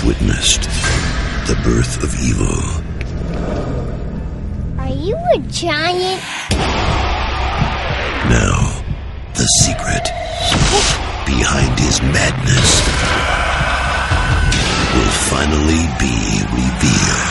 witnessed the birth of evil. Are you a giant? Now, the secret behind his madness will finally be revealed.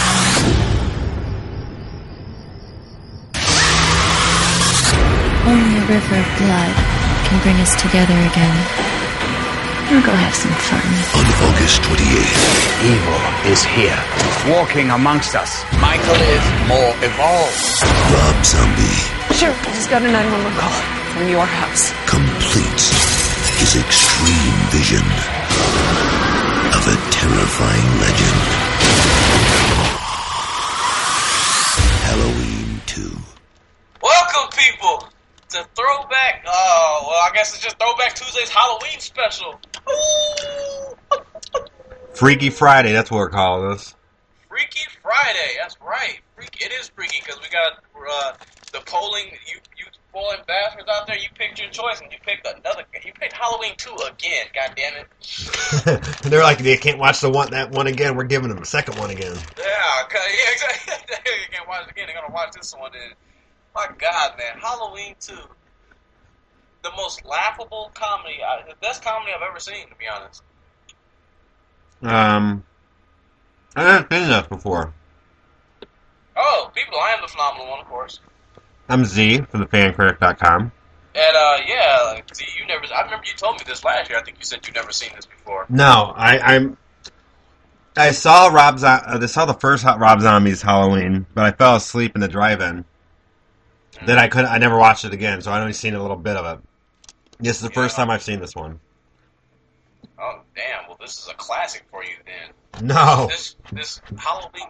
Only a river of blood can bring us together again. We'll go have some fun. On August 28th. Evil is here, walking amongst us. Michael is more evolved. Rob Zombie. Sure, I just got a 911 call from your house. Completes his extreme vision of a terrifying legend. Halloween 2. Welcome, people, to Throwback. I guess it's just Throwback Tuesday's Halloween special. Ooh. Freaky Friday, that's what we're calling this. Freaky Friday, that's right. It is freaky because we got the polling. You spoiling bastards out there. You picked your choice and you picked another. You picked Halloween 2 again. God damn it. They're like, they can't watch that one again. We're giving them a second one again. Yeah, exactly. You can't watch it again. They're gonna watch this one. And my God, man, Halloween 2. The most laughable comedy, the best comedy I've ever seen, to be honest. I haven't seen this before. Oh, people, I am the phenomenal one, of course. I'm Z from thefancritic.com. And, Z, I remember you told me this last year. I think you said you'd never seen this before. No, I saw I saw the first Rob Zombie's Halloween, but I fell asleep in the drive-in. Then I never watched it again, so I only seen a little bit of it. This is the first time I've seen this one. Oh, damn. Well, this is a classic for you, then. No. This Halloween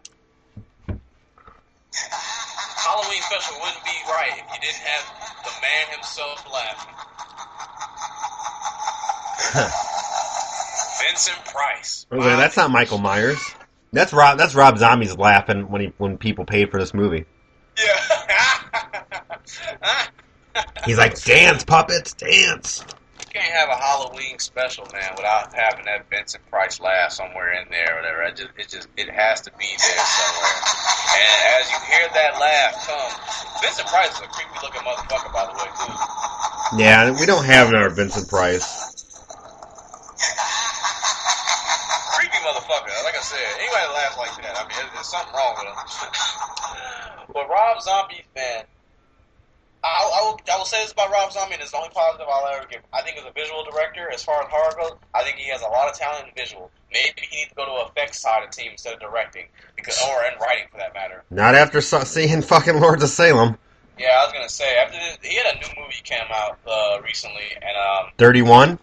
special wouldn't be right if you didn't have the man himself laughing. Vincent Price. Okay, that's not Michael Myers. That's Rob Zombie's laughing when people paid for this movie. Yeah. He's like, dance, puppets, dance. You can't have a Halloween special, man, without having that Vincent Price laugh somewhere in there or whatever. It has to be there somewhere. And as you hear that laugh come, Vincent Price is a creepy looking motherfucker, by the way, too. Yeah, we don't have another Vincent Price. Creepy motherfucker, like I said. Anybody that laughs like that, I mean, there's something wrong with him. But Rob Zombie, man, I will say this about Rob Zombie, and it's the only positive I'll ever give. I think as a visual director, as far as horror goes, I think he has a lot of talent in visual. Maybe he needs to go to effects side of the team instead of directing, or in writing for that matter. Not after seeing fucking Lords of Salem. Yeah, I was gonna say after this, he had a new movie came out recently, and 31?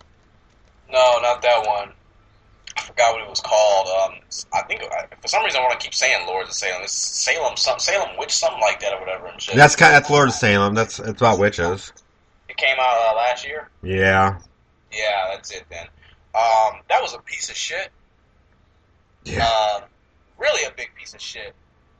No, not that one. I forgot what it was called. I think for some reason I want to keep saying Lords of Salem. It's Salem Witch, something like that or whatever. And shit. That's Lord of Salem. It's about witches. It came out last year. Yeah. Yeah, that's it then. That was a piece of shit. Yeah. Really a big piece of shit.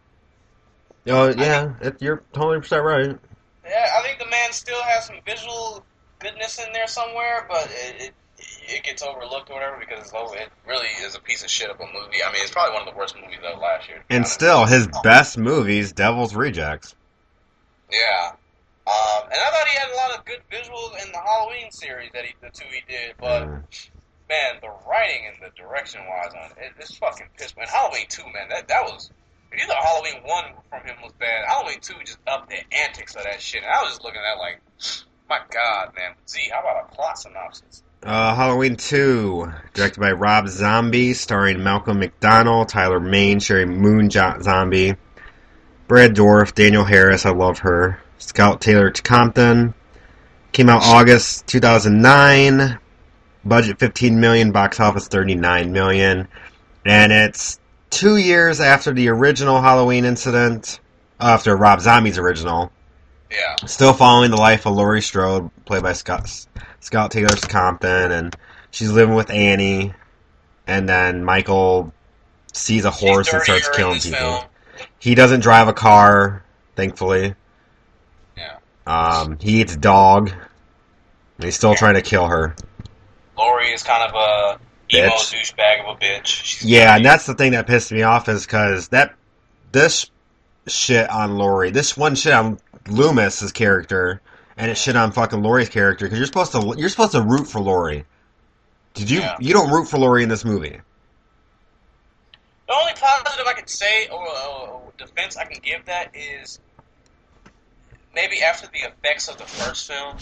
Oh yeah, you're totally right. Yeah, I think the man still has some visual goodness in there somewhere, but it gets overlooked or whatever because it really is a piece of shit of a movie. I mean, it's probably one of the worst movies of last year. And still, his best movies, Devil's Rejects. Yeah. And I thought he had a lot of good visuals in the Halloween series the two he did, but man, the writing and the direction wise on it's fucking piss. Man, Halloween 2, man, that was. If you thought Halloween 1 from him was bad, Halloween 2 just upped the antics of that shit. And I was just looking at it like, my God, man. Z, how about a plot synopsis? Halloween 2, directed by Rob Zombie, starring Malcolm McDowell, Tyler Mane, Sherry Moon Zombie, Brad Dourif, Daniel Harris, I love her, Scout Taylor Compton. Came out August 2009. Budget $15 million, box office $39 million. And it's 2 years after the original Halloween incident, after Rob Zombie's original. Yeah. Still following the life of Laurie Strode, played by Scout Taylor Compton, and she's living with Annie, and then Michael sees a horse and starts killing people. Film. He doesn't drive a car, thankfully. Yeah. He eats dog, and he's still trying to kill her. Laurie is kind of emo bitch. douchebag of a bitch. She's Yeah, and that's the thing that pissed me off is because this shit on Laurie, this one shit on Loomis's character, and it shit on fucking Laurie's character because you're supposed to root for Laurie. You don't root for Laurie in this movie. The only positive I can say or defense I can give that is maybe after the effects of the first film,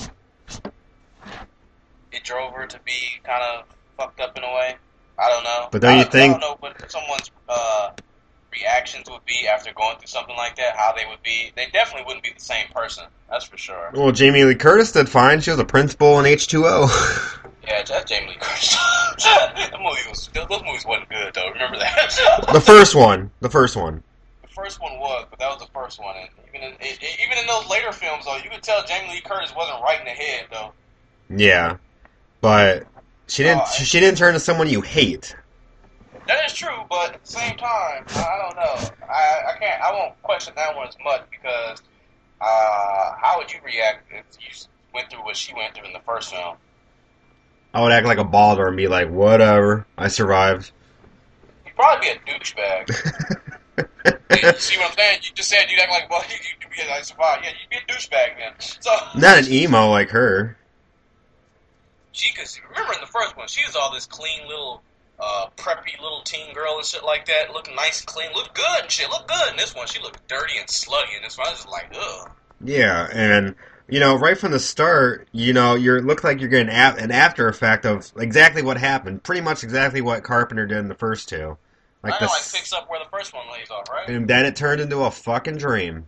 it drove her to be kind of fucked up in a way. I don't know. But don't you think? I don't know what someone's reactions would be after going through something like that. How they would be. They definitely wouldn't be the same person. That's for sure. Well, Jamie Lee Curtis did fine. She was a principal in H2O. Yeah, that's Jamie Lee Curtis. Those movies wasn't good though. Remember that? The first one. The first one was, but that was the first one. And even in those later films, though, you could tell Jamie Lee Curtis wasn't right in the head, though. Yeah, but she didn't. She didn't turn to someone you hate. That is true, but at the same time, I don't know. I can't. I won't question that one as much because how would you react if you went through what she went through in the first film? I would act like a baller and be like, whatever, I survived. You'd probably be a douchebag. You see what I'm saying? You just said you'd act like, well, you'd be I survived. Yeah, you'd be a douchebag then. So Not an emo like her. Remember in the first one, she was all this clean little, preppy little teen girl and shit like that, looking nice and clean, looked good and shit, looked good. In this one, she looked dirty and slutty in this one. I was just like, ugh. Yeah, and right from the start, you look like you're getting an after effect of exactly what happened. Pretty much exactly what Carpenter did in the first two. Like picks up where the first one lays off, right? And then it turned into a fucking dream.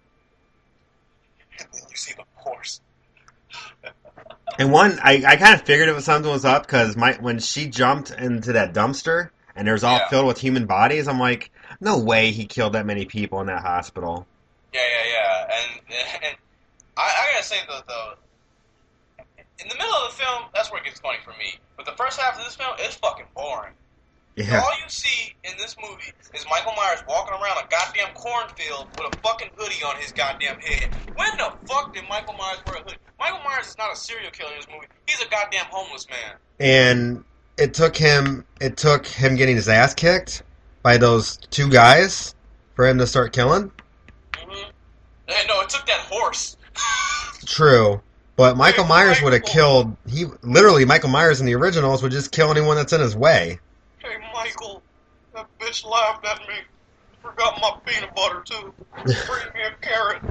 And then you see the horse. And I kind of figured if something was up because when she jumped into that dumpster and it was all filled with human bodies, I'm like, no way he killed that many people in that hospital. Yeah. And I gotta say, though, in the middle of the film, that's where it gets funny for me. But the first half of this film is fucking boring. Yeah. All you see in this movie is Michael Myers walking around a goddamn cornfield with a fucking hoodie on his goddamn head. When the fuck did Michael Myers wear a hoodie? Michael Myers is not a serial killer in this movie. He's a goddamn homeless man. And it took him getting his ass kicked by those two guys for him to start killing. Mm-hmm. No, it took that horse. True. But Michael Myers would have killed... Michael Myers in the originals would just kill anyone that's in his way. Hey, Michael, that bitch laughed at me. Forgot my peanut butter, too. Bring me a carrot.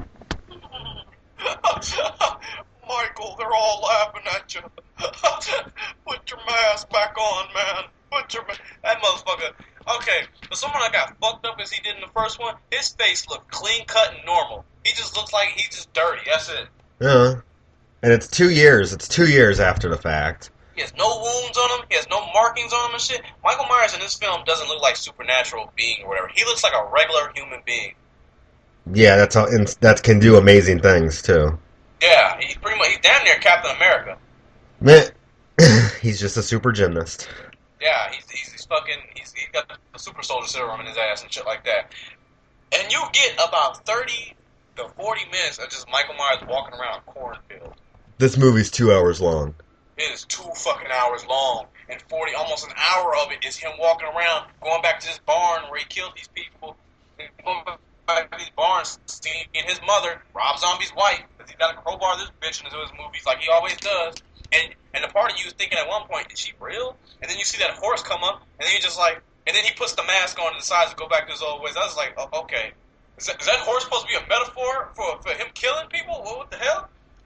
Michael, they're all laughing at you. Put your mask back on, man. That motherfucker. Okay, for someone that got fucked up as he did in the first one, his face looked clean cut and normal. He just looks like he's just dirty. That's it. Yeah. And it's 2 years. It's 2 years after the fact. He has no wounds on him. He has no markings on him and shit. Michael Myers in this film doesn't look like a supernatural being or whatever. He looks like a regular human being. Yeah, that can do amazing things too. Yeah, he's damn near Captain America. He's just a super gymnast. Yeah, he's got the super soldier serum in his ass and shit like that. And you get about 30 to 40 minutes of just Michael Myers walking around a cornfield. This movie's 2 hours long. It is 2 fucking hours long, and almost an hour of it is him walking around, going back to this barn where he killed these people, and going back to these barns, seeing his mother, Rob Zombie's wife, because he's got to crowbar this bitch into his movies like he always does. And the part of you is thinking at one point, is she real? And then you see that horse come up, and then you're just like, and then he puts the mask on and decides to go back to his old ways. I was like, oh, okay. Is that horse supposed to be a metaphor for him killing people? What the hell?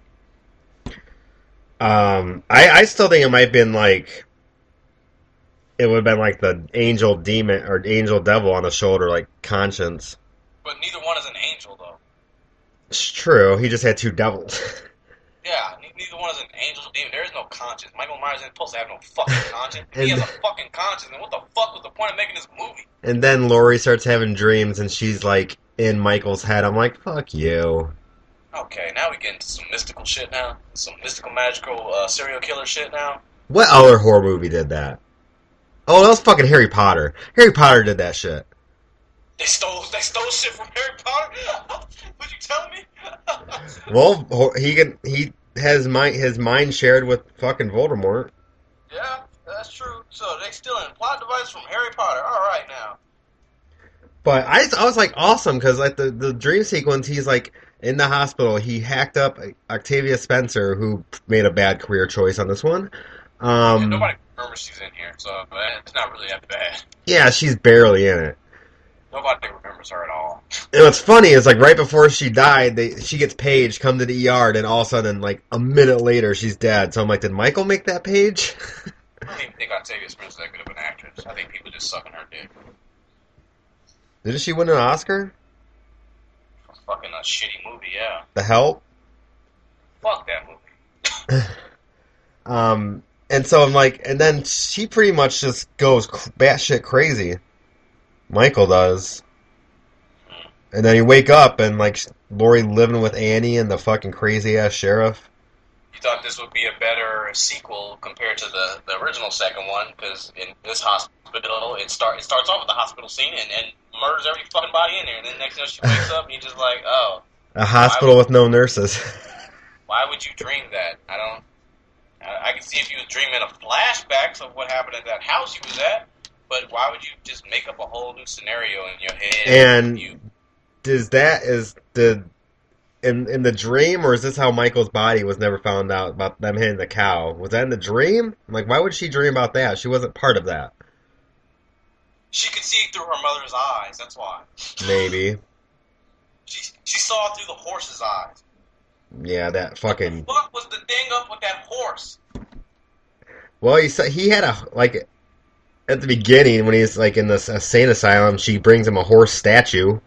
I still think it might have been like, it would have been like the angel demon or angel devil on the shoulder, like conscience. But neither one is an angel, though. It's true. He just had two devils. Yeah, neither one is an angel or demon. There is no conscience. Michael Myers isn't supposed to have no fucking conscience. He has a fucking conscience, and what the fuck was the point of making this movie? And then Laurie starts having dreams, and she's like in Michael's head. I'm like, fuck you. Okay, now we get into some mystical shit now. Some mystical, magical serial killer shit now. What other horror movie did that? Oh, that was fucking Harry Potter. Harry Potter did that shit. They stole shit from Harry Potter? What you telling me? Well, he has his mind shared with fucking Voldemort. Yeah, that's true. So they stealing plot device from Harry Potter. All right now. But I was like awesome because like the dream sequence, he's like in the hospital. He hacked up Octavia Spencer, who made a bad career choice on this one. Nobody remembers she's in here, so it's not really that bad. Yeah, she's barely in it. Nobody remembers her at all. And what's funny is like right before she died, she gets paged, come to the ER, and all of a sudden, like a minute later, she's dead. So I'm like, did Michael make that page? I don't even think Octavia Spencer that good of an actress. I think people just sucking her dick. Didn't she win an Oscar? Fucking a shitty movie, yeah. The Help? Fuck that movie. And so I'm like, and then she pretty much just goes batshit crazy. Michael does. And then you wake up and like Laurie living with Annie and the fucking crazy ass sheriff. You thought this would be a better sequel compared to the original second one, because in this hospital, it starts off with the hospital scene and murders every fucking body in there, and then next thing she wakes up and you're just like, oh. A hospital with no nurses. Why would you dream that? I can see if you was dreaming of flashbacks of what happened at that house you was at, but why would you just make up a whole new scenario in your head? And in the dream, or is this how Michael's body was never found out about them hitting the cow? Was that in the dream? Like, why would she dream about that? She wasn't part of that. She could see through her mother's eyes, that's why. Maybe. She saw through the horse's eyes. Yeah, that fucking... What was the thing up with that horse? Well, he had a, like, at the beginning, when he's, like, in the insane asylum, she brings him a horse statue.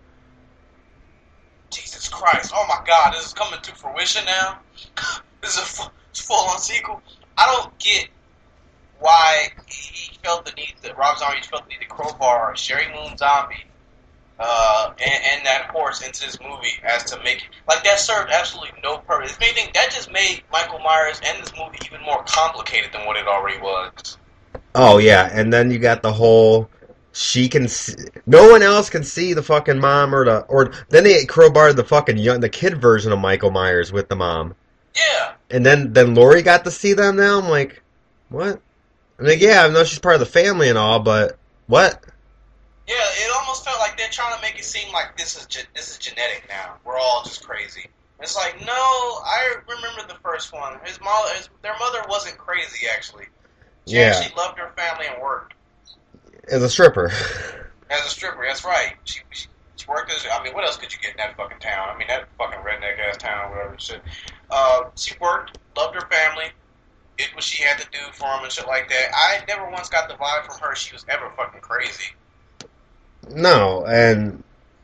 Jesus Christ. Oh my God, this is coming to fruition now? This is a full-on sequel? I don't get why he felt the need, Rob Zombie felt the need to crowbar Sherry Moon Zombie and that horse into this movie as to make it, like, that served absolutely no purpose. That just made Michael Myers and this movie even more complicated than what it already was. Oh, yeah, and then you got the whole... She can see, no one else can see the fucking mom or then they crowbarred the fucking the kid version of Michael Myers with the mom. Yeah. And then Laurie got to see them now. I'm like, what? I'm like, yeah, I know she's part of the family and all, but what? Yeah, it almost felt like they're trying to make it seem like this is genetic now. We're all just crazy. It's like, no, I remember the first one. Their mother wasn't crazy, actually. She actually loved her family and worked. As a stripper. As a stripper, that's right. She worked as... I mean, what else could you get in that fucking town? I mean, that fucking redneck-ass town, whatever shit. She worked, loved her family, did what she had to do for them and shit like that. I never once got the vibe from her she was ever fucking crazy. No, and...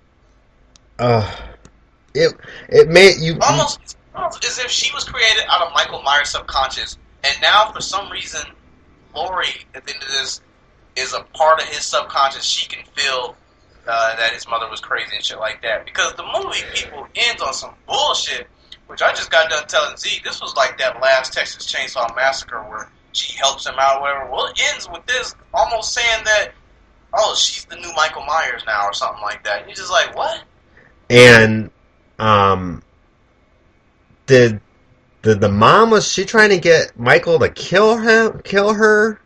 it made you... Almost as if she was created out of Michael Myers' subconscious, and now, for some reason, Laurie, at the end of this, is a part of his subconscious. She can feel that his mother was crazy and shit like that. Because the movie, people, ends on some bullshit, which I just got done telling Z. This was like that last Texas Chainsaw Massacre where she helps him out or whatever. Well, it ends with this almost saying that, oh, she's the new Michael Myers now or something like that. And you're just like, what? And, did the mom, was she trying to get Michael to kill her?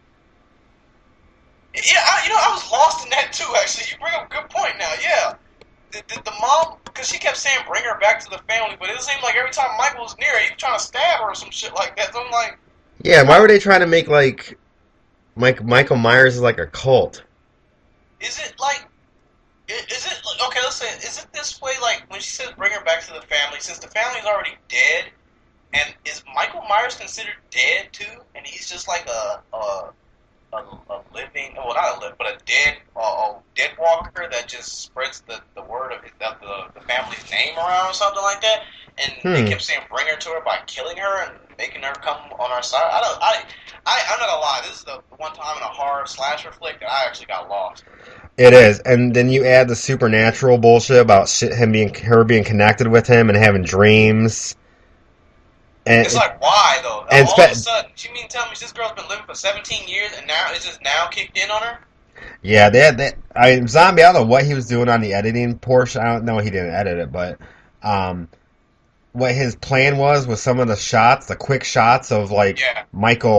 Yeah, I was lost in that too, actually. You bring up a good point now, yeah. Did the mom, because she kept saying bring her back to the family, but it seemed like every time Michael was near her, he was trying to stab her or some shit like that. So I'm like... Yeah, why were they trying to make, like Michael Myers is like a cult? Is it like... Okay, let's say, is it this way, like, when she says bring her back to the family, since the family's already dead, and is Michael Myers considered dead too? And he's just like a living, well, not a living, but a dead walker that just spreads the word of the family's name around or something like that. And they kept saying bring her to her by killing her and making her come on our side. I'm not gonna lie, this is the one time in a horror slasher flick that I actually got lost. It is, and then you add the supernatural bullshit about her being connected with him and having dreams. And it's like, why though? And all of a sudden, you mean tell me this girl's been living for 17 years and now it's just now kicked in on her? Yeah, Zombie, I don't know what he was doing on the editing portion. I don't know, he didn't edit it, but what his plan was with some of the shots, the quick shots of like Michael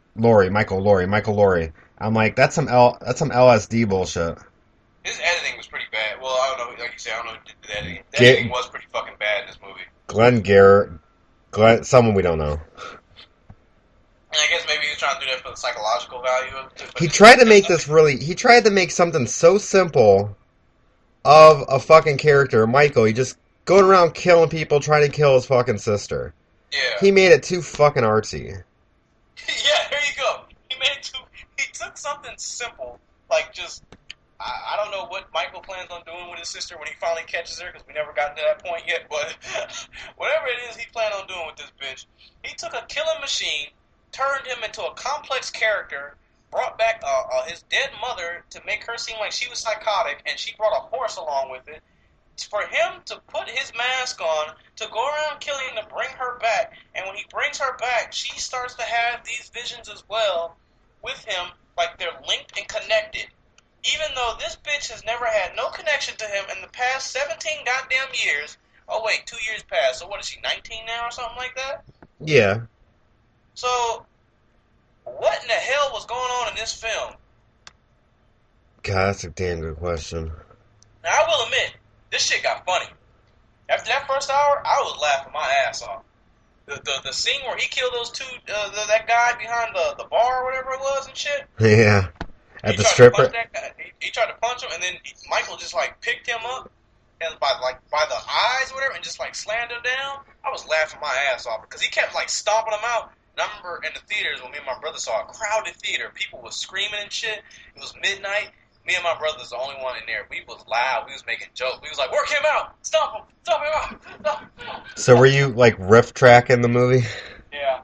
Michael Laurie. I'm like, that's some LSD bullshit. His editing was pretty bad. Well, I don't know, like you said, I don't know who did the editing. The editing was pretty fucking bad in this movie. Glenn Garrett, someone we don't know. And I guess maybe he was trying to do that for the psychological value of it. He tried to make something so simple of a fucking character, Michael. He just going around killing people, trying to kill his fucking sister. Yeah. He made it too fucking artsy. Yeah, there you go. He took something simple, like just, I don't know what Michael plans on doing with his sister when he finally catches her, because we never gotten to that point yet, but whatever it is he planned on doing with this bitch, he took a killing machine, turned him into a complex character, brought back his dead mother to make her seem like she was psychotic, and she brought a horse along with it. For him to put his mask on, to go around killing, to bring her back, and when he brings her back, she starts to have these visions as well with him, like they're linked and connected. Even though this bitch has never had no connection to him in the past 17 goddamn years. Oh wait, 2 years passed, so what is she, 19 now or something like that? Yeah. So, what in the hell was going on in this film? God, that's a damn good question. Now, I will admit, this shit got funny. After that first hour, I was laughing my ass off. The scene where he killed those two, that guy behind the bar or whatever it was and shit. Yeah. At the stripper. He tried to punch him, and then Michael just like picked him up and by the eyes or whatever, and just like slammed him down. I was laughing my ass off because he kept like stomping him out. And I remember in the theaters when me and my brother saw a crowded theater, people was screaming and shit. It was midnight. Me and my brother was the only one in there. We was loud. We was making jokes. We was like, work him out. Stomp him. Stomp him out. Stomp him out. So were you like riff tracking the movie? Yeah.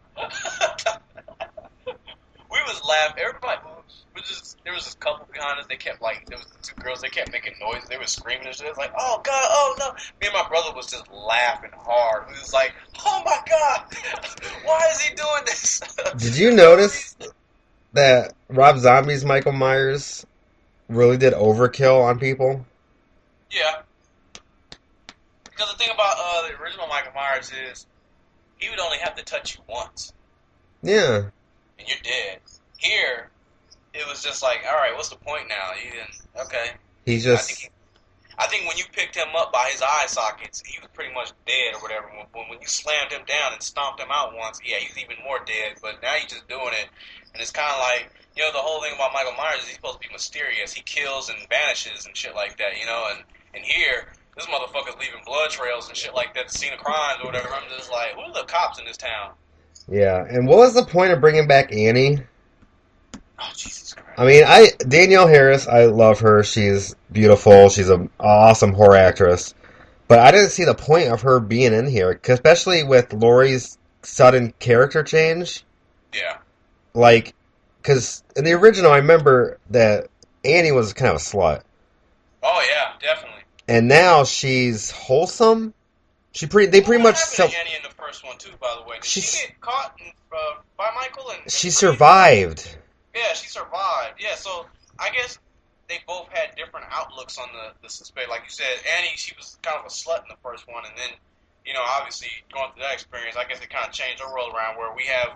We was laughing. Everybody there was this couple behind us. They kept like, there was the two girls. They kept making noise. They were screaming and shit. It was like, oh God, oh no. Me and my brother was just laughing hard. We was like, oh my God, why is he doing this? Did you notice that Rob Zombie's Michael Myers really did overkill on people? Yeah. Because the thing about the original Michael Myers is he would only have to touch you once. Yeah. And you're dead. Here, it was just like, all right, what's the point now? You didn't, okay. He just... I think when you picked him up by his eye sockets, he was pretty much dead or whatever. When you slammed him down and stomped him out once, yeah, he's even more dead. But now you're just doing it. And it's kind of like, you know, the whole thing about Michael Myers is he's supposed to be mysterious. He kills and vanishes and shit like that, you know. And here, this motherfucker's leaving blood trails and shit like that, the scene of crimes or whatever. I'm just like, who are the cops in this town? Yeah, and what was the point of bringing back Annie? Oh, Jesus Christ. I mean, Danielle Harris, I love her. She's beautiful. She's an awesome horror actress. But I didn't see the point of her being in here, especially with Laurie's sudden character change. Yeah. Like, because in the original, I remember that Annie was kind of a slut. Oh, yeah, definitely. And now she's wholesome. They pretty much... What happened to Annie in the first one, too, by the way? Did she get caught by Michael? She survived. Yeah, she survived. Yeah, so I guess they both had different outlooks on the suspect. Like you said, Annie, she was kind of a slut in the first one, and then, you know, obviously going through that experience, I guess it kind of changed her world around where we have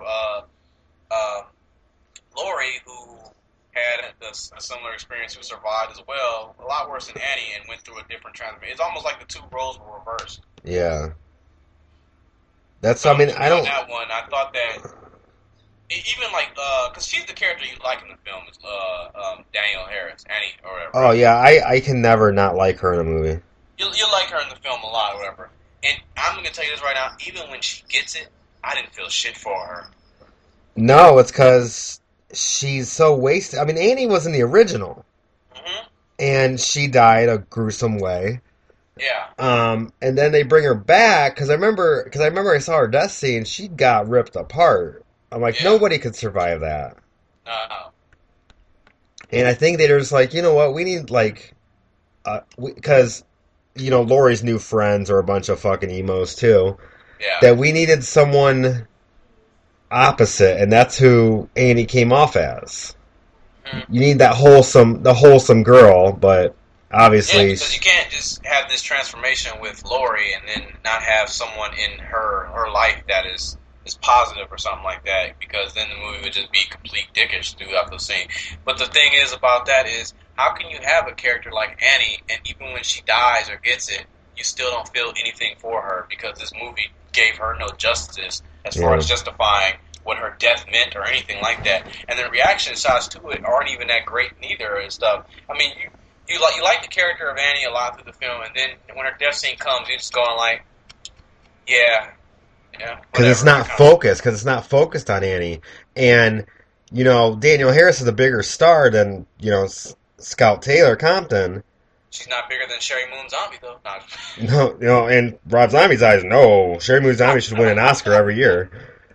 Laurie, who had a similar experience, who survived as well, a lot worse than Annie, and went through a different transformation. It's almost like the two roles were reversed. Yeah. That's, I mean, I don't... that one, I thought that... Even like, because she's the character you like in the film, is Danielle Harris, Annie, or whatever. Oh, yeah, I can never not like her in a movie. You like her in the film a lot, or whatever. And I'm going to tell you this right now, even when she gets it, I didn't feel shit for her. No, it's because she's so wasted. I mean, Annie was in the original. Mm-hmm. And she died a gruesome way. Yeah. And then they bring her back, because I remember I saw her death scene, she got ripped apart. I'm like, nobody could survive that. No. And I think they're just like, you know what, we need, like, because, you know, Laurie's new friends are a bunch of fucking emos, too. Yeah. That we needed someone opposite, and that's who Annie came off as. Mm-hmm. You need the wholesome girl, but obviously... Yeah, because you can't just have this transformation with Laurie and then not have someone in her life that is is positive or something like that, because then the movie would just be complete dickish throughout the scene. But the thing is about that is, how can you have a character like Annie, and even when she dies or gets it, you still don't feel anything for her, because this movie gave her no justice as far as justifying what her death meant or anything like that. And the reaction shots to it aren't even that great neither and stuff. I mean, you like the character of Annie a lot through the film, and then when her death scene comes, you're just going like, yeah. Because it's not focused. Because it's not focused on Annie. And, you know, Danielle Harris is a bigger star than, you know, Scout Taylor Compton. She's not bigger than Sherry Moon Zombie, though. No, you know, in Rob Zombie's eyes, no. Sherry Moon Zombie should win an Oscar every year.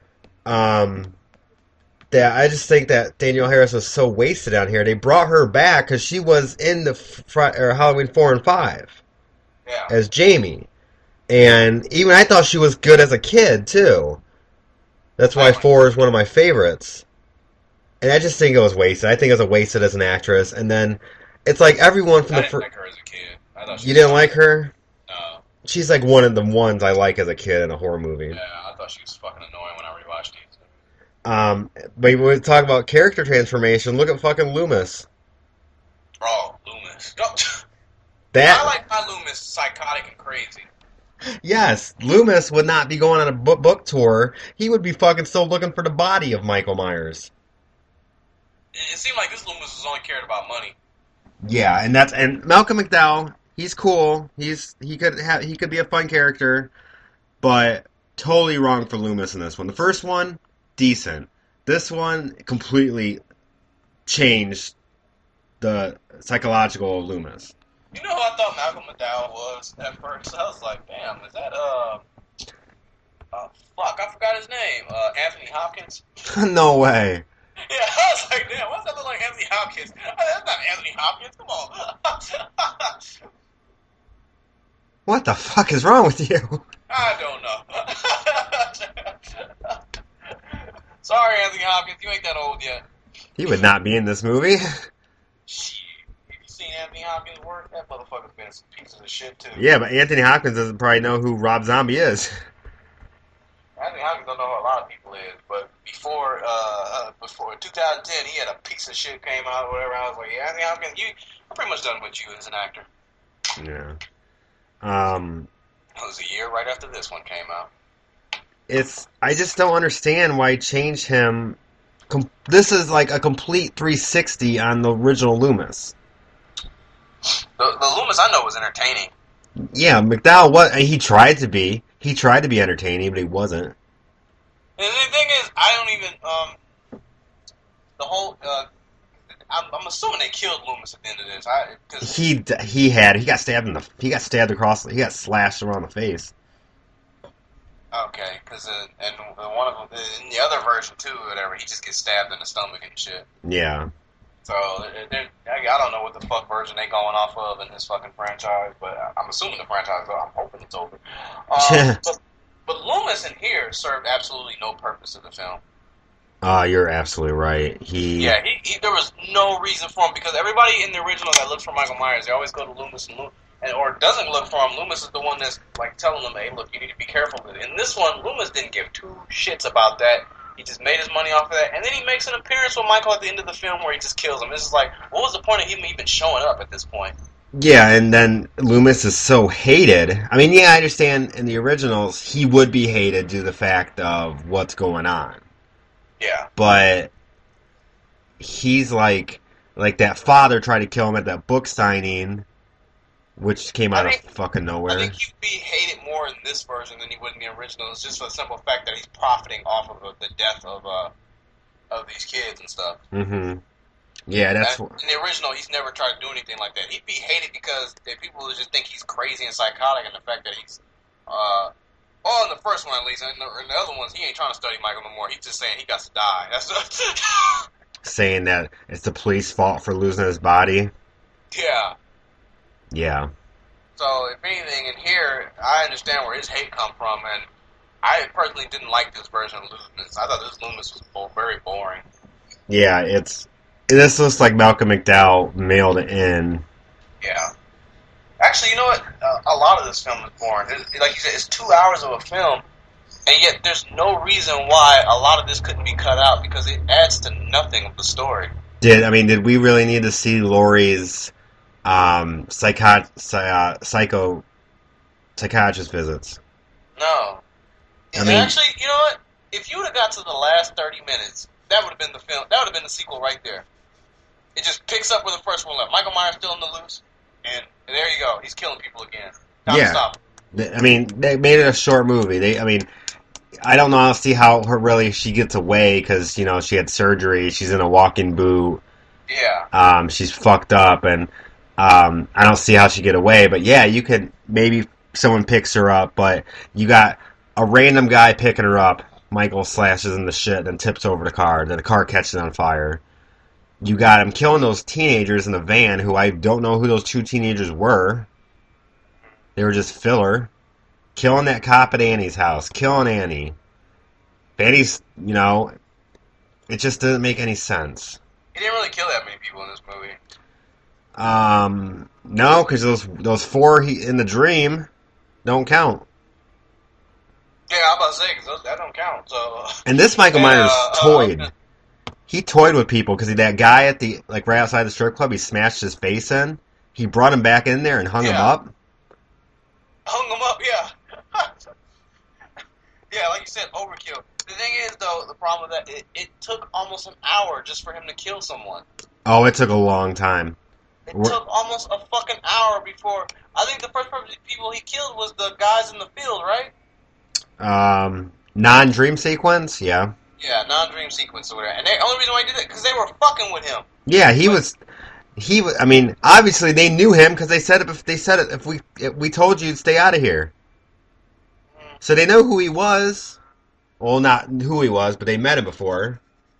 That I just think that Danielle Harris was so wasted on here. They brought her back because she was in the Halloween 4 and 5 as Jamie. And even I thought she was good as a kid, too. That's why 4 is one of my favorites. And I just think it was wasted. I think it was wasted as an actress. And then it's like everyone from I didn't like her as a kid. I thought you didn't like her? No. She's like one of the ones I like as a kid in a horror movie. Yeah, I thought she was fucking annoying when I rewatched these. But when we talk about character transformation, look at fucking Loomis. Oh, Loomis. That, I like my Loomis psychotic and crazy. Yes, Loomis would not be going on a book tour. He would be fucking still looking for the body of Michael Myers. It seemed like this Loomis was only cared about money. Yeah, and Malcolm McDowell, he's cool. He could be a fun character, but totally wrong for Loomis in this one. The first one, decent. This one completely changed the psychological of Loomis. You know who I thought Malcolm McDowell was at first? I was like, damn, is that fuck, I forgot his name. Anthony Hopkins? No way. Yeah, I was like, damn, what's that look like Anthony Hopkins? That's not Anthony Hopkins, come on. What the fuck is wrong with you? I don't know. Sorry, Anthony Hopkins, you ain't that old yet. He would not be in this movie. Shit. Have you seen Anthony Hopkins work? That motherfucker's been some pieces of shit, too. Yeah, but Anthony Hopkins doesn't probably know who Rob Zombie is. Anthony Hopkins don't know who a lot of people is, but before 2010, he had a piece of shit came out or whatever. I was like, yeah, Anthony Hopkins, I'm pretty much done with you as an actor. Yeah. It was a year right after this one came out. I just don't understand why change him. This is like a complete 360 on the original Loomis. The Loomis I know was entertaining. Yeah, McDowell, he tried to be. He tried to be entertaining, but he wasn't. And the thing is, I don't even, the whole, I'm assuming they killed Loomis at the end of this. He got stabbed he got slashed around the face. Okay, because and one of them, in the other version too, or whatever, he just gets stabbed in the stomach and shit. Yeah. So I don't know what the fuck version they going off of in this fucking franchise, but I'm assuming the franchise. I'm hoping it's over. But Loomis in here served absolutely no purpose to the film. You're absolutely right. There was no reason for him, because everybody in the original that looks for Michael Myers, they always go to Loomis or doesn't look for him. Loomis is the one that's like telling them, "Hey, look, you need to be careful." In this one, Loomis didn't give two shits about that. He just made his money off of that, and then he makes an appearance with Michael at the end of the film where he just kills him. This is like, what was the point of him even showing up at this point? Yeah, and then Loomis is so hated. I mean, yeah, I understand in the originals he would be hated due to the fact of what's going on. Yeah. But he's like that father tried to kill him at that book signing, which came out of fucking nowhere. I think he'd be hated more in this version than he would in the original. It's just for the simple fact that he's profiting off of the death of these kids and stuff. Mm-hmm. Yeah, that's... In the original, he's never tried to do anything like that. He'd be hated because people would just think he's crazy and psychotic, and the fact that he's... in the first one, at least. In the other ones, he ain't trying to study Michael no more. He's just saying he got to die. That's saying that it's the police's fault for losing his body. Yeah. Yeah. So, if anything, in here, I understand where his hate come from, and I personally didn't like this version of Loomis. I thought this Loomis was very boring. Yeah, this looks like Malcolm McDowell mailed it in. Yeah. Actually, you know what? A lot of this film is boring. Like you said, it's 2 hours of a film, And yet, there's no reason why a lot of this couldn't be cut out because it adds to nothing of the story. Did we really need to see Laurie's psychiatrist visits? No. And actually, you know what? If you would have got to the last 30 minutes, that would have been the film. That would have been the sequel right there. It just picks up where the first one left. Michael Myers still on the loose, and there you go. He's killing people again. Time to stop. I mean, they made it a short movie. I don't know how to see how she gets away because, she had surgery. She's in a walking boot. Yeah. She's fucked up, and I don't see how she get away. But yeah, you could maybe someone picks her up, but you got a random guy picking her up. Michael slashes in the shit and tips over the car. Then the car catches on fire. You got him killing those teenagers in the van, who I don't know who those two teenagers were. They were just filler. Killing that cop at Annie's house. Killing Annie. Annie's, it just doesn't make any sense. He didn't really kill that many people in this movie. No, because those four in the dream don't count. Yeah, I'm about to say, because that don't count. So. And this Michael Myers toyed. He toyed with people, because that guy at right outside the strip club, he smashed his face in. He brought him back in there and hung him up. Hung him up, yeah. Yeah, like you said, overkill. The thing is, though, the problem with that, it took almost an hour just for him to kill someone. Oh, it took a long time. It took almost a fucking hour before. I think the first people he killed was the guys in the field, right? Non-dream sequence, yeah. Yeah, non-dream sequence or whatever. And the only reason why he did it because they were fucking with him. Yeah, he was. I mean, obviously they knew him because they said it. If we told you to stay out of here, so they know who he was. Well, not who he was, but they met him before.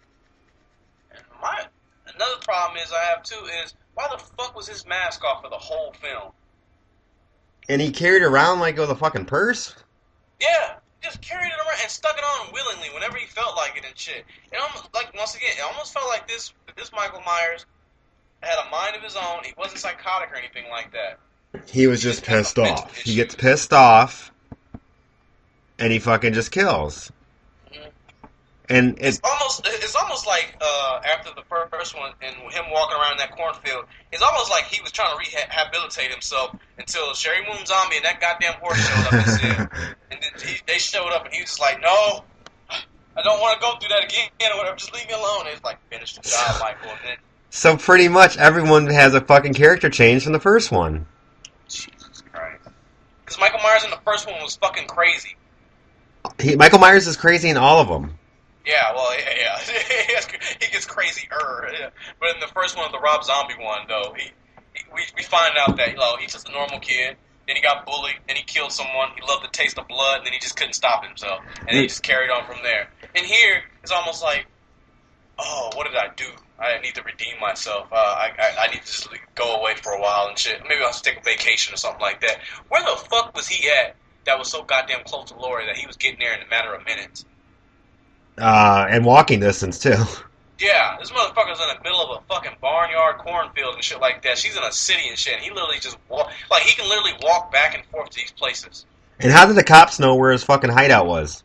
Another problem I have too is why the fuck was his mask off for the whole film? And he carried it around like it was a fucking purse. Yeah, just carried it around and stuck it on willingly whenever he felt like it and shit. It almost it almost felt like this Michael Myers had a mind of his own. He wasn't psychotic or anything like that. He was just pissed off. He gets pissed off, and he fucking just kills. Mm-hmm. And it's almost like after the first one and him walking around in that cornfield, it's almost like he was trying to rehabilitate himself until Sherry Moon Zombie and that goddamn horse showed up and said, and then they showed up and he was just like, no, I don't want to go through that again or whatever. Just leave me alone. And it's like, finish the job, Michael. And then, so pretty much everyone has a fucking character change from the first one. Jesus Christ. Because Michael Myers in the first one was fucking crazy. Michael Myers is crazy in all of them. Yeah, well, yeah. He gets crazier. Yeah. But in the first one, the Rob Zombie one, though, we find out that he's just a normal kid. Then he got bullied. Then he killed someone. He loved the taste of blood. And then he just couldn't stop himself. And he just carried on from there. And here, it's almost like, oh, what did I do? I need to redeem myself. I need to just go away for a while and shit. Maybe I'll have to take a vacation or something like that. Where the fuck was he at that was so goddamn close to Laurie that he was getting there in a matter of minutes? And walking distance, too. Yeah, this motherfucker's in the middle of a fucking barnyard cornfield and shit like that. She's in a city and shit, and he literally just he can literally walk back and forth to these places. And how did the cops know where his fucking hideout was?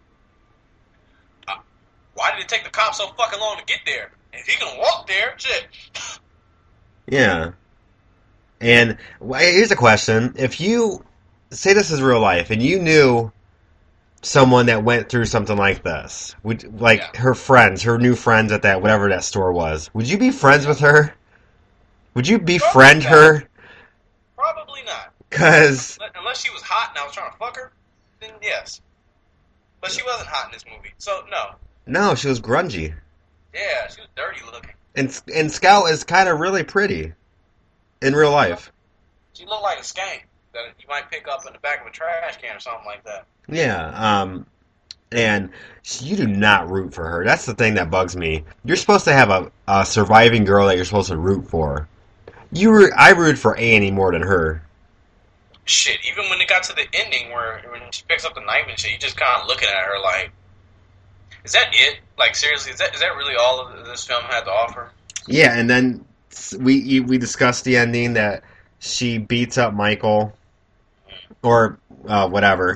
Why did it take the cops so fucking long to get there? If he can walk there, shit. Yeah. And here's a question. If you, say this is real life, and you knew someone that went through something like this, her friends, her new friends at that, whatever that store was, would you be friends with her? Would you befriend her? Probably not. Because unless she was hot and I was trying to fuck her, then yes. But she wasn't hot in this movie, so no. No, she was grungy. Yeah, she was dirty looking. And Scout is kind of really pretty in real life. She looked like a skank that you might pick up in the back of a trash can or something like that. Yeah, and you do not root for her. That's the thing that bugs me. You're supposed to have a surviving girl that you're supposed to root for. I root for Annie more than her. Shit, even when it got to the ending when she picks up the knife and shit, you just kind of looking at her like, is that it? Like, seriously, is that really all of this film had to offer? Yeah, and then we discussed the ending that she beats up Michael, or whatever,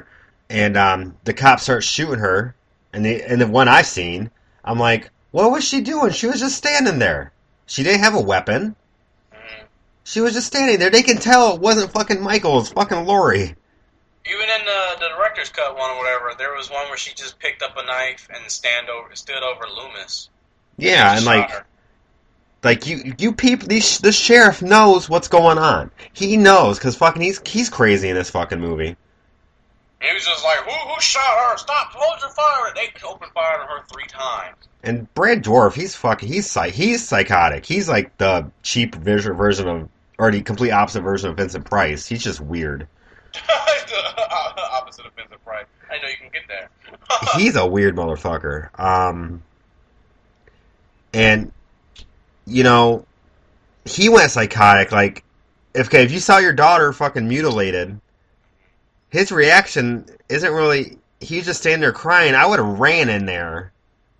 and the cop starts shooting her. And the one I've seen, I'm like, what was she doing? She was just standing there. She didn't have a weapon. She was just standing there. They can tell it wasn't fucking Michael. It was fucking Laurie. Even in the director's cut one or whatever, there was one where she just picked up a knife and stood over Loomis. Yeah, and like you people, the sheriff knows what's going on. He knows because fucking he's crazy in this fucking movie. He was just like, who shot her? Stop! Hold your fire! They opened fire on her 3 times. And Brad Dourif, he's psychotic. He's like the cheap version of, or the complete opposite version of Vincent Price. He's just weird. The opposite of Vincent Price. I know you can get there. He's a weird motherfucker. And you know, he went psychotic. Like, if you saw your daughter fucking mutilated, his reaction isn't really. He's just standing there crying. I would have ran in there.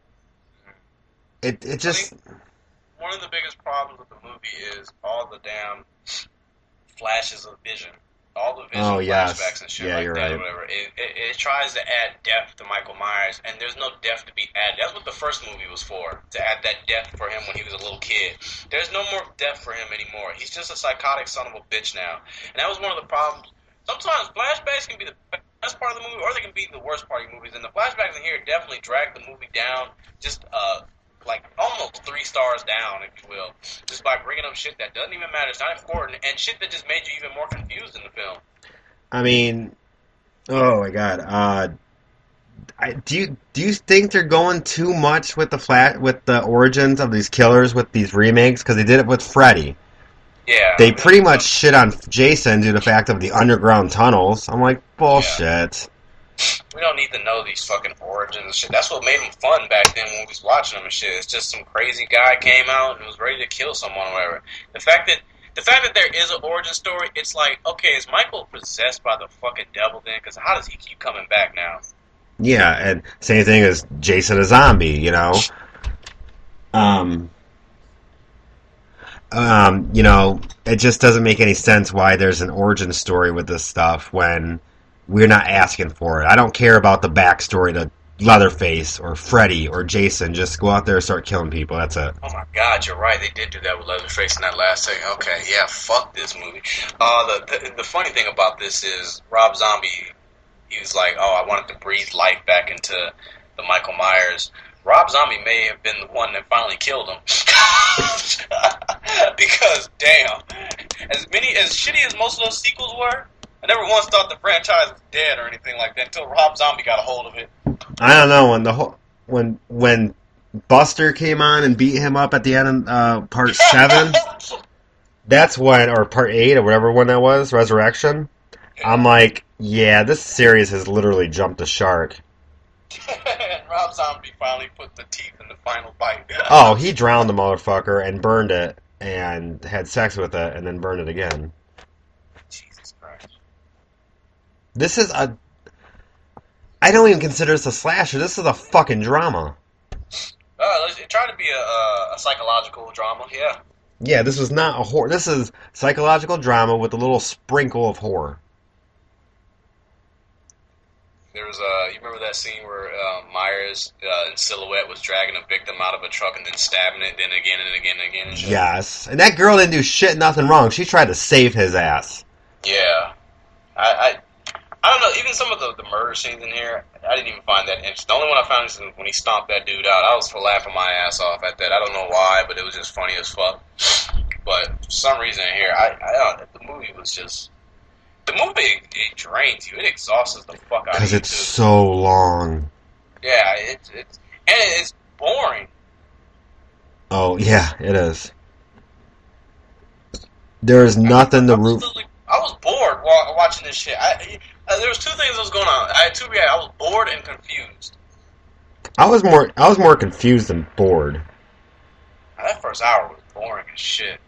It just. One of the biggest problems with the movie is all the damn flashes of vision. All the visual flashbacks and shit like that, or whatever. It tries to add depth to Michael Myers, and there's no depth to be added. That's what the first movie was for, to add that depth for him when he was a little kid. There's no more depth for him anymore. He's just a psychotic son of a bitch now. And that was one of the problems. Sometimes flashbacks can be the best part of the movie, or they can be the worst part of the movies. And the flashbacks in here definitely drag the movie down, just like almost 3 stars down, if you will, just by bringing up shit that doesn't even matter, it's not important, and shit that just made you even more confused in the film. I mean, oh my god, do you think they're going too much with the origins of these killers with these remakes? Because they did it with Freddy. Yeah, they pretty much shit on Jason due to the fact of the underground tunnels. I'm like, bullshit. Yeah. We don't need to know these fucking origins and shit. That's what made them fun back then when we was watching them and shit. It's just some crazy guy came out and was ready to kill someone or whatever. The fact that there is an origin story, it's like, okay, is Michael possessed by the fucking devil then? Because how does he keep coming back now? Yeah, and same thing as Jason a zombie, you know? You know, it just doesn't make any sense why there's an origin story with this stuff when we're not asking for it. I don't care about the backstory to Leatherface or Freddy or Jason. Just go out there and start killing people. That's it. Oh my god, you're right. They did do that with Leatherface in that last thing. Okay, yeah, fuck this movie. The funny thing about this is Rob Zombie, he was like, oh, I wanted to breathe life back into the Michael Myers. Rob Zombie may have been the one that finally killed him. Because, damn, as shitty as most of those sequels were, I never once thought the franchise was dead or anything like that until Rob Zombie got a hold of it. I don't know, when Buster came on and beat him up at the end of part 7, that's when, or part 8 or whatever one that was, Resurrection. I'm like, yeah, this series has literally jumped the shark. And Rob Zombie finally put the teeth in the final bite. Oh, he drowned the motherfucker and burned it and had sex with it and then burned it again. Jesus Christ. This is I don't even consider this a slasher. This is a fucking drama. It tried to be a psychological drama, yeah. Yeah, this was not a horror. This is psychological drama with a little sprinkle of horror. There was you remember that scene where Myers in silhouette was dragging a victim out of a truck and then stabbing it, then again and again and again and shit? Yes, and that girl didn't do shit, nothing wrong. She tried to save his ass. Yeah, I don't know. Even some of the murder scenes in here, I didn't even find that interesting. The only one I found is when he stomped that dude out. I was for laughing my ass off at that. I don't know why, but it was just funny as fuck. But for some reason in here, I don't know, the movie was just. The movie, it drains you. It exhausts the fuck out of you. Because it's so long. Yeah, it's boring. Oh, yeah, it is. There's nothing to root. I was bored while watching this shit. There was 2 things that was going on. I had 2 reactions. I was bored and confused. I was more confused than bored. That first hour was boring as shit.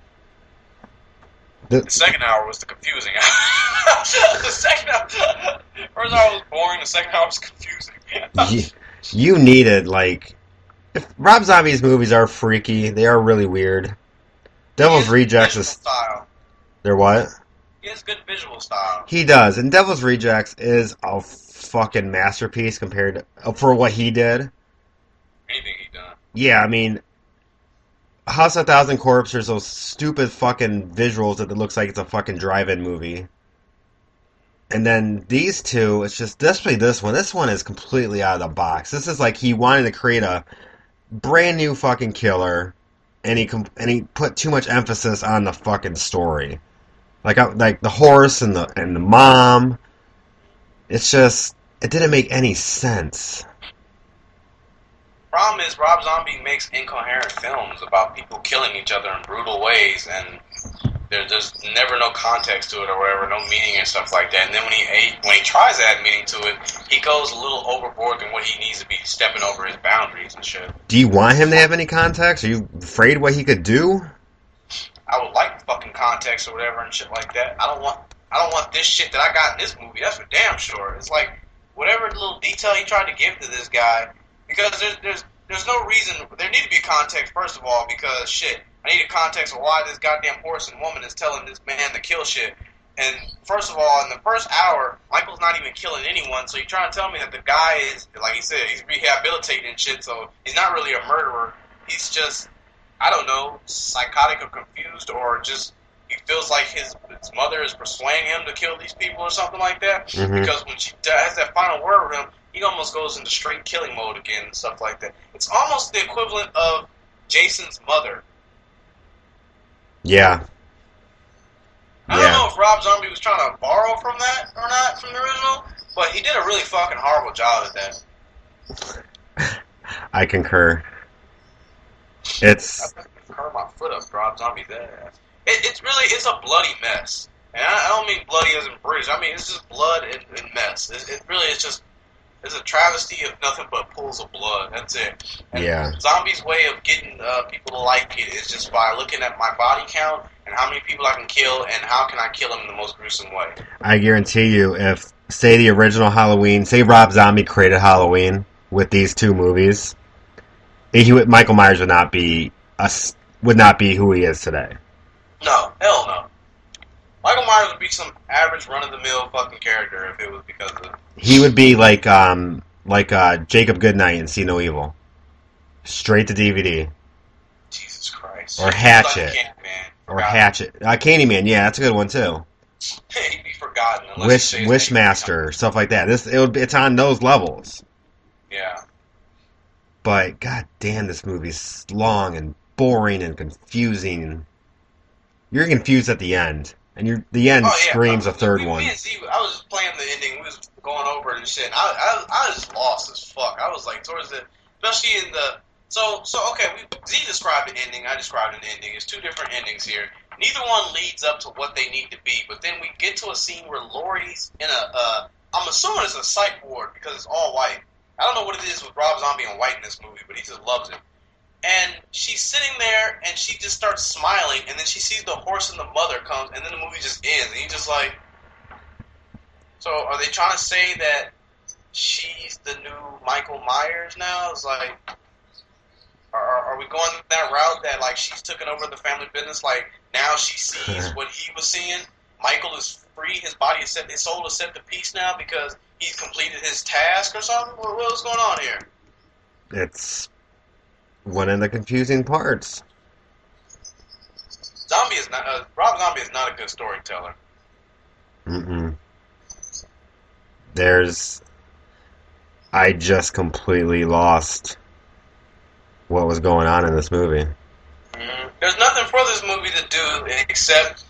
The second hour was the confusing hour. The second hour, first hour was boring. The second hour was confusing. You needed, like, if Rob Zombie's movies are freaky, they are really weird. Devil's Rejects is style. They're what? He has good visual style. He does, and Devil's Rejects is a fucking masterpiece compared to, for what he did. Anything he done. Yeah, I mean, House of a Thousand Corpses, there's those stupid fucking visuals that it looks like it's a fucking drive-in movie. And then these two, it's just, especially this one. This one is completely out of the box. This is like he wanted to create a brand new fucking killer, and he put too much emphasis on the fucking story. Like the horse and the mom. It's just, it didn't make any sense. Problem is, Rob Zombie makes incoherent films about people killing each other in brutal ways, and there's never no context to it or whatever, no meaning and stuff like that. And then when he tries to add meaning to it, he goes a little overboard than what he needs to be, stepping over his boundaries and shit. Do you want him to have any context? Are you afraid what he could do? I would like fucking context or whatever and shit like that. I don't want this shit that I got in this movie. That's for damn sure. It's like whatever little detail he tried to give to this guy. Because there's no reason. There need to be context, first of all, because shit, I need a context of why this goddamn horse and woman is telling this man to kill shit. And first of all, in the first hour, Michael's not even killing anyone, so you're trying to tell me that the guy is, like he said, he's rehabilitating and shit, so he's not really a murderer. He's just, I don't know, psychotic or confused, or just he feels like his mother is persuading him to kill these people or something like that. Mm-hmm. Because when she has that final word with him, he almost goes into straight killing mode again and stuff like that. It's almost the equivalent of Jason's mother. Yeah. I don't know if Rob Zombie was trying to borrow from that or not, from the original, but he did a really fucking horrible job at that. I concur. It's... I curl my foot up, Rob Zombie's ass. It's a bloody mess. And I don't mean bloody as in British. I mean, it's just blood and mess. It really is just... It's a travesty of nothing but pools of blood. That's it. And yeah. Zombie's way of getting people to like it is just by looking at my body count and how many people I can kill and how can I kill them in the most gruesome way. I guarantee you, if, say, the original Halloween, say Rob Zombie created Halloween with these two movies, Michael Myers would not be who he is today. No, hell no. Michael Myers would be some average run-of-the-mill fucking character if it was because of... He would be like Jacob Goodnight in See No Evil. Straight to DVD. Jesus Christ. Or Hatchet. Or Hatchet. Candyman, yeah, that's a good one too. He'd be forgotten. Wishmaster, stuff like that. It's on those levels. Yeah. But, god damn, this movie's long and boring and confusing. You're confused at the end. And the end screams a third one. I was just playing the ending. We was going over it and shit. And I was just lost as fuck. I was like, towards the, especially in the. So okay. Z described the ending. I described an ending. It's two different endings here. Neither one leads up to what they need to be. But then we get to a scene where Laurie's in I'm assuming it's a psych ward because it's all white. I don't know what it is with Rob Zombie and white in this movie, but he just loves it. And she's sitting there, and she just starts smiling, and then she sees the horse and the mother comes, and then the movie just ends, and you're just like, so are they trying to say that she's the new Michael Myers now? It's like, are we going that route that, like, she's taken over the family business, like, now she sees what he was seeing? Michael is free, his body is set, his soul is set to peace now because he's completed his task or something? What's going on here? It's one of the confusing parts. Rob Zombie is not a good storyteller. I just completely lost what was going on in this movie. Mm-hmm. There's nothing for this movie to do except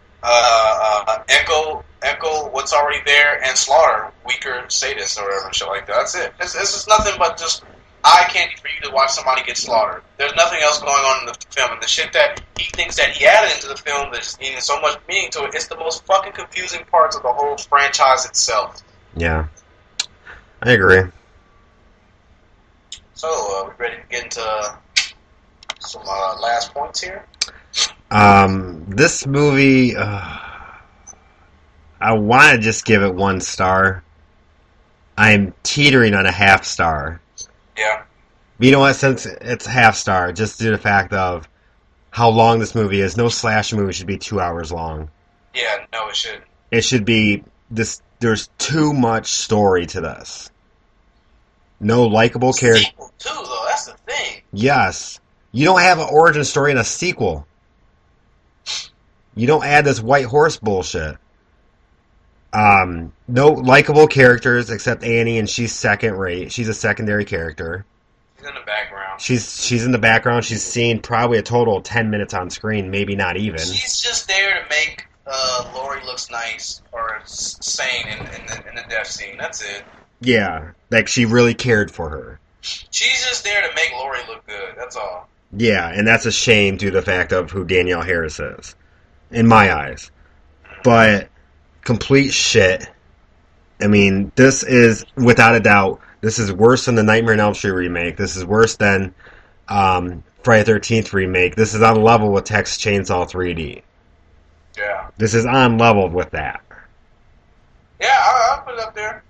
echo what's already there and slaughter weaker sadists or whatever and shit like that. That's it. This is nothing but just eye candy for you to watch somebody get slaughtered. There's nothing else going on in the film. And the shit that he thinks that he added into the film that's even so much meaning to it, it's the most fucking confusing parts of the whole franchise itself. Yeah. I agree. So, we ready to get into some last points here? This movie, I want to just give it 1 star. I'm teetering on a half star. Yeah. You know what? Since it's a half star, just due to the fact of how long this movie is, no slasher movie should be 2 hours long. Yeah, no, it shouldn't. It should be this there's too much story to this. No likable character. Sequel too, though. That's the thing. Yes. You don't have an origin story in a sequel. You don't add this white horse bullshit. No likable characters except Annie, and she's second rate. She's a secondary character. She's in the background. She's in the background. She's seen probably a total of 10 minutes on screen, maybe not even. She's just there to make Laurie looks nice or sane in the death scene. That's it. Yeah, like she really cared for her. She's just there to make Laurie look good. That's all. Yeah, and that's a shame due to the fact of who Danielle Harris is, in my eyes. But complete shit. I mean, this is, without a doubt, this is worse than the Nightmare on Elm Street remake. This is worse than Friday the 13th remake. This is on level with Texas Chainsaw 3D. Yeah. This is on level with that. Yeah, I'll put it up there.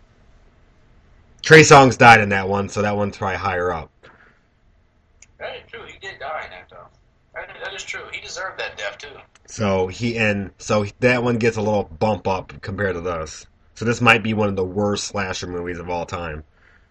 Trey Songz died in that one, so that one's probably higher up. That is true. He did die in that, though. That is true. He deserved that death, too. So that one gets a little bump up compared to this. So this might be one of the worst slasher movies of all time.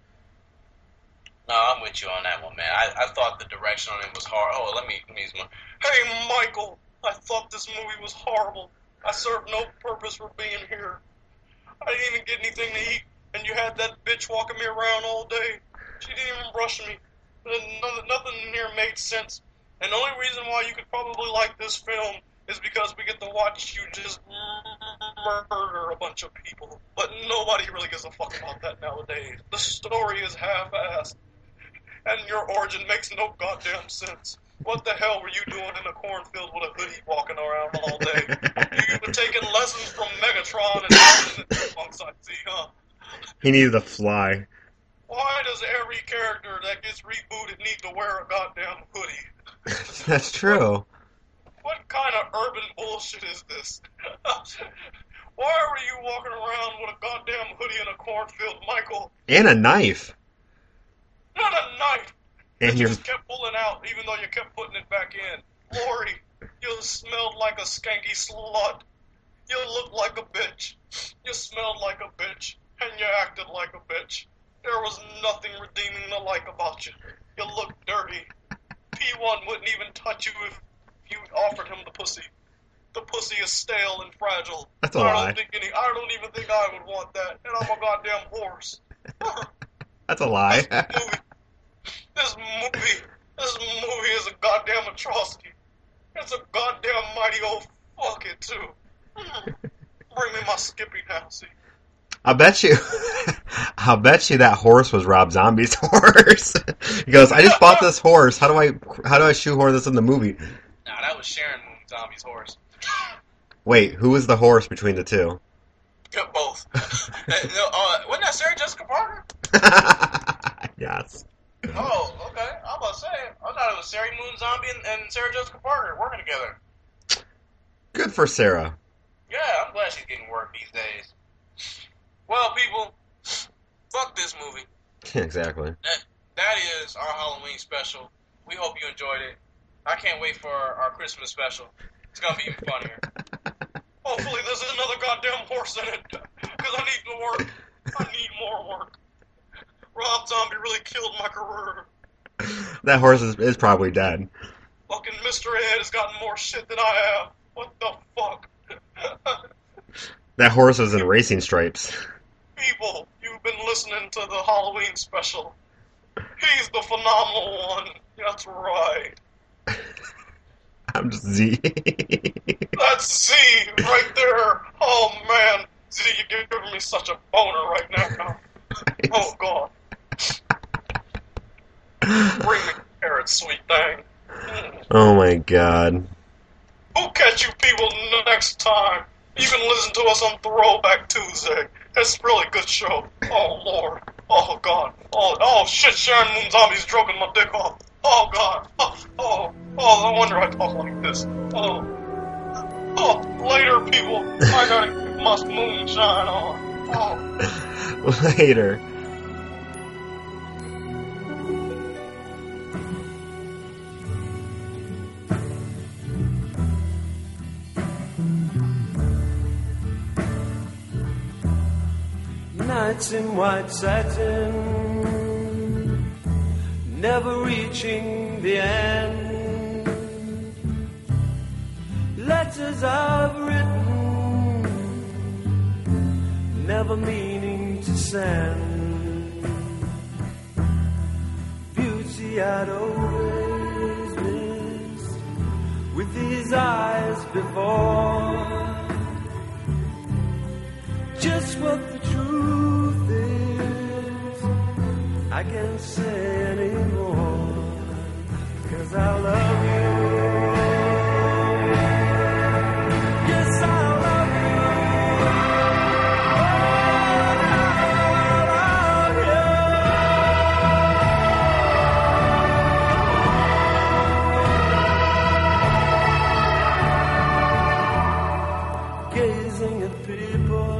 No, I'm with you on that one, man. I thought the direction on it was hard. Oh, let me use my... Hey, Michael, I thought this movie was horrible. I served no purpose for being here. I didn't even get anything to eat, and you had that bitch walking me around all day. She didn't even brush me. Nothing in here made sense. And the only reason why you could probably like this film is because we get to watch you just murder a bunch of people. But nobody really gives a fuck about that nowadays. The story is half-assed. And your origin makes no goddamn sense. What the hell were you doing in a cornfield with a hoodie walking around all day? You were taking lessons from Megatron and the punks I see, huh? He needed to fly. Why does every character that gets rebooted need to wear a goddamn hoodie? That's true. What kind of urban bullshit is this? Why were you walking around with a goddamn hoodie in a cornfield, Michael? And a knife. Not a knife! And You you're... just kept pulling out, even though you kept putting it back in. Lori, you smelled like a skanky slut. You looked like a bitch. You smelled like a bitch. And you acted like a bitch. There was nothing redeeming to like about you. You looked dirty. P1 wouldn't even touch you if you offered him the pussy. The pussy is stale and fragile. That's a lie. I don't even think I would want that. And I'm a goddamn horse. That's a lie. This movie is a goddamn atrocity. It's a goddamn mighty old fuck it, too. Bring me my Skippy now, see. I'll bet you that horse was Rob Zombie's horse. He goes, I just bought this horse. How do I shoehorn this in the movie? Nah, that was Sharon Moon Zombie's horse. Wait, who was the horse between the two? Both. Wasn't that Sarah Jessica Parker? Yes. Oh, okay. I was about to say, I thought it was Sarah Moon Zombie and Sarah Jessica Parker working together. Good for Sarah. Yeah, I'm glad she's getting work these days. Well, people, fuck this movie. Exactly. That is our Halloween special. We hope you enjoyed it. I can't wait for our Christmas special. It's going to be even funnier. Hopefully there's another goddamn horse in it. Because I need to work. I need more work. Rob Zombie really killed my career. That horse is probably dead. Fucking Mr. Ed has gotten more shit than I have. What the fuck? That horse is in racing stripes. People, you've been listening to the Halloween special. He's the phenomenal one. That's right. I'm just Z. That's Z right there. Oh man, Z, you're giving me such a boner right now. Oh god. Bring me carrots, sweet thing. Oh my god. We'll catch you people next time. You can listen to us on Throwback Tuesday. It's a really good show. Oh lord. Oh god. Oh shit, Sharon Moon Zombie's stroking my dick off. Oh god. Oh, no wonder I talk like this. Oh, later people. I gotta get my moonshine on. Oh. Later. nights in white satin, never reaching the end. Letters I've written, never meaning to send. Beauty I'd always missed with these eyes before. Just what the truth is, I can't say anymore, 'cause I love you. Yes, I love you. Oh, I love you. Gazing at people,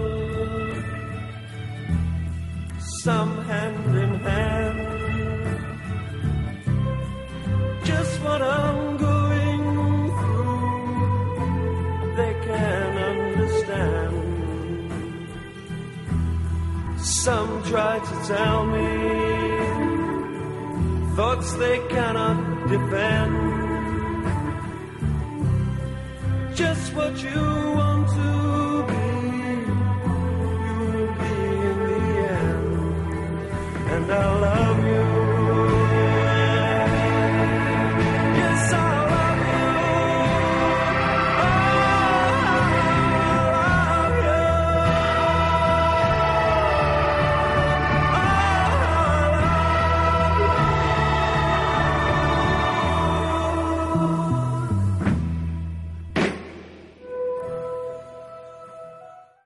some hand in hand, just what I'm going through, they can understand. Some try to tell me thoughts they cannot defend. Just what you want to be, you will be in the end. And I love